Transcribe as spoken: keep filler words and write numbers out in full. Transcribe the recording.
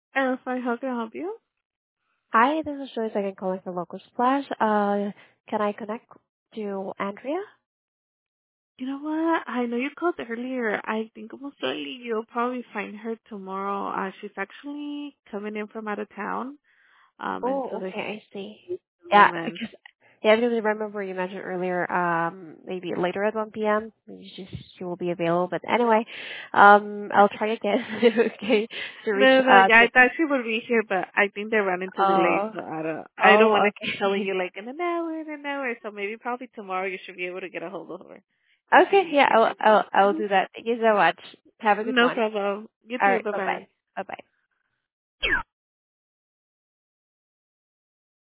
Uh, fine, how can I help you? Hi, this is Joyce again calling from Local Splash. Uh, can I connect to Andrea? You know what? I know you called earlier. I think most likely you'll probably find her tomorrow. Uh, she's actually coming in from out of town. Um, and so Oh, there's okay, I see. the Yeah, moment. because yeah, because I remember you mentioned earlier, um, maybe later at one p m. She, she will be available. But anyway, um, I'll try again. Okay, to reach No, no, uh yeah, to. I thought she would be here, but I think they ran into the late, Oh, so I don't, I don't want oh, to keep telling okay. you like in an hour, in an hour. So maybe probably tomorrow you should be able to get a hold of her. That should Okay, be yeah, I'll easier. I'll I'll Mhm. do that. Thank you so much. Have a good No one. problem. You All too. right, Bye bye bye. bye. Bye bye.